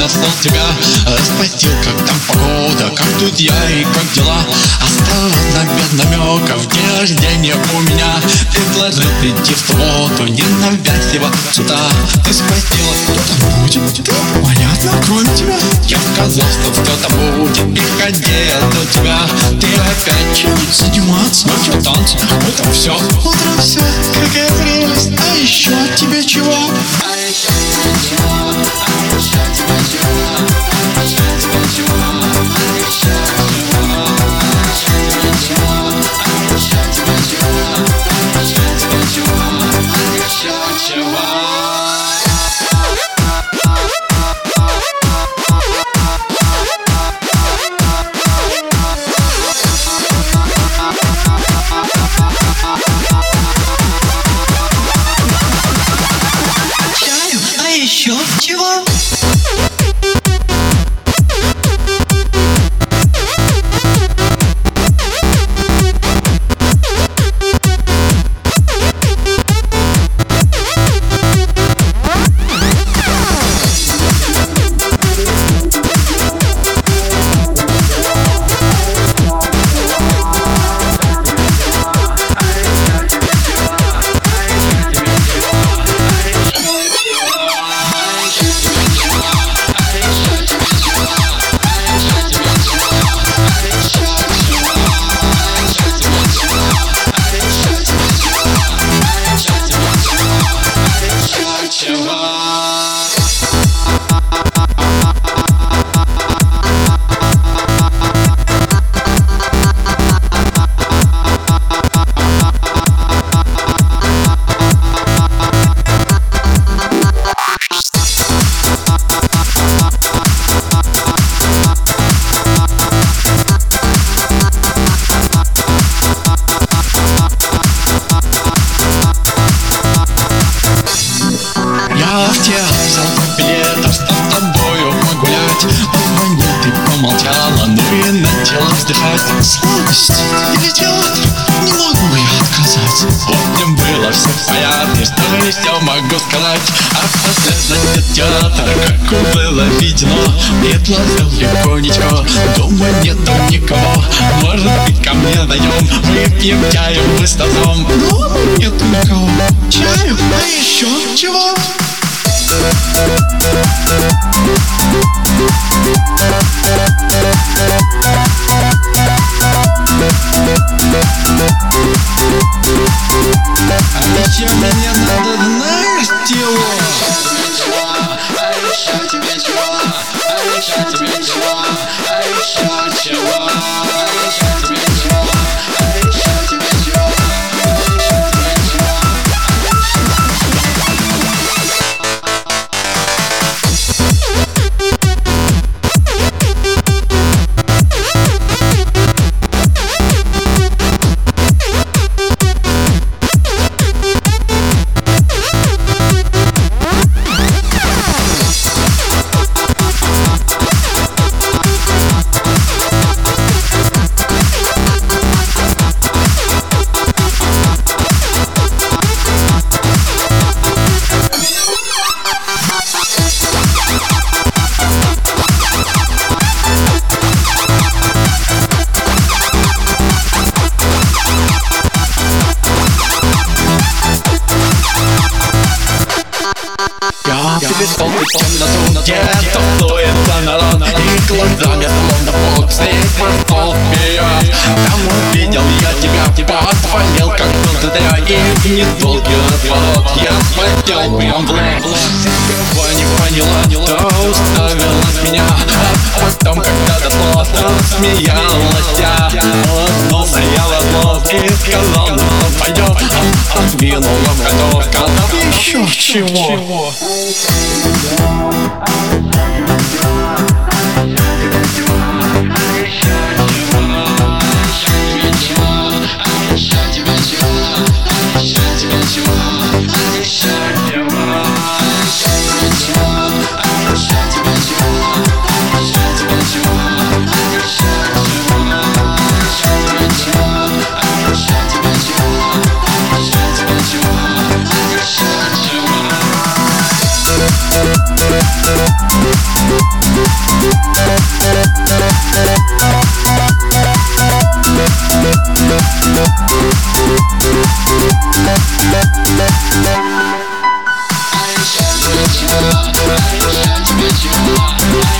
нашел тебя, спросил, как там погода, как тут я и как дела. Осторожно, без намеков, день рождения у меня. Предложил прийти в субботу, ненавязчиво сюда. Ты спросила, кто там будет? Понятно, кроме тебя. Я сказал, что кто-то будет, приходи, я до тебя. Ты опять чем заниматься? Ночью танцы, утром все. Утром все, какая прелесть. А еще тебе чего? А еще тебе чего? А еще тебе чего? А еще тебе чего? А еще чего? А еще тебе чего? А еще тебе чего? А еще тебе чего? А еще чего? Еще чего? Билетов, с тобою погулять. Позвонил, ты помолчала, ну и начала вздыхать. Сладость или театр, не могу я отказать. Помним, было все в порядке, что еще могу сказать. А последний театр, как уплыло видно, предложил легонечко. Дома нету никого, может быть, ко мне дойдем. Выпьем чаю, мы с тазом. Дома нету никого. Чаю, а еще чего? А еще мне надо, знаешь, чего? А еще тебе чего? А еще тебе чего? А еще чего? А еще тебе чего? А еще тебе чего? Телефон в темноту, где-то плывет народ, и глазами словно полк снег пошел вперед. Там увидел я тебя, позвонил, как будто ты, и недолгий разворот я смотрел прям в лоб. Сперва не поняла, то уставилась меня, а потом, когда дошло, то смеялась я. Улыбнулся я в лоб и сказал, ну пойдем, двинула в ходов, сказав еще чего. тебя,